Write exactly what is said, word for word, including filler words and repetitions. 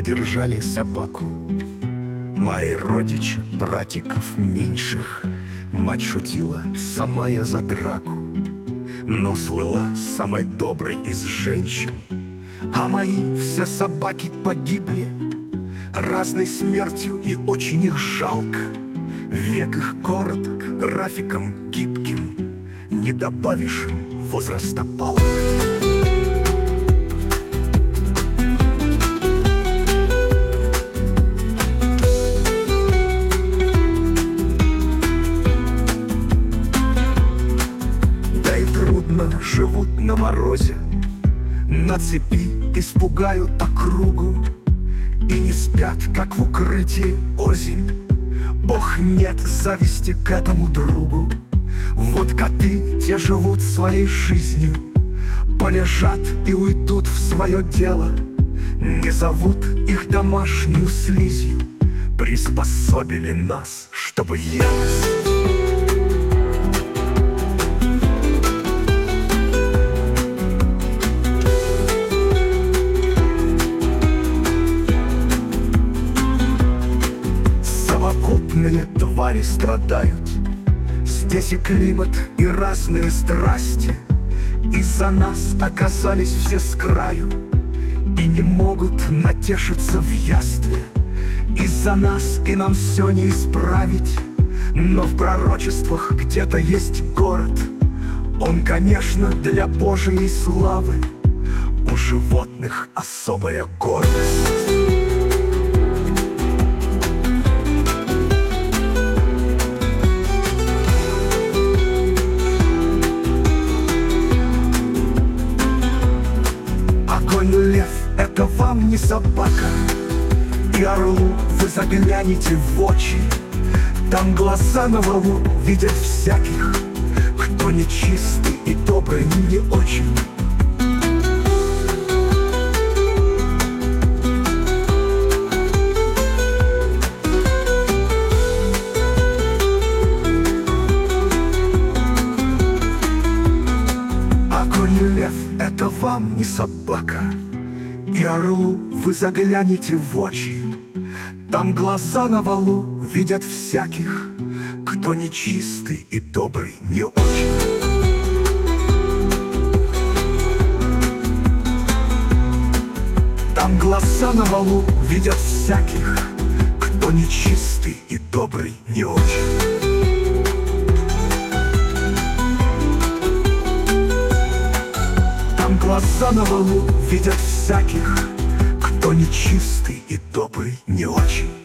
не держали собаку. Мои родичи, братиков меньших, мать шутила, сама я за драку, но слыла самой доброй из женщин. А мои все собаки погибли разной смертью, и очень их жалко. Век их короток, графиком гибким, не добавишь им возраста палок. Да и трудно живут на морозе, на цепи испугают округу, и не спят, как в укрытии озимь. Ох, нет зависти к этому другу. Вот коты, те живут своей жизнью, полежат и уйдут в свое дело, не зовут их домашнюю слизью, приспособили нас, чтобы есть. Совокупные твари страдают. Здесь и климат, и разные страсти. Из-за нас оказались все с краю и не могут натешиться в ястве. Из-за нас и нам все не исправить. Но в пророчествах где-то есть город. Он, конечно, для Божией славы. У животных особая гордость. Лев — это вам не собака, и орлу вы загляните в очи. Там глаза на валу видят всяких, кто нечистый и добрый не очень. А конь лев — это вам не собака, и орлу вы заглянете в очи. Там глаза на валу видят всяких, кто нечистый и добрый не очень. Там глаза на валу видят всяких, кто нечистый и добрый не очень. Глаза на валу видят всяких, кто нечистый и добрый не очень.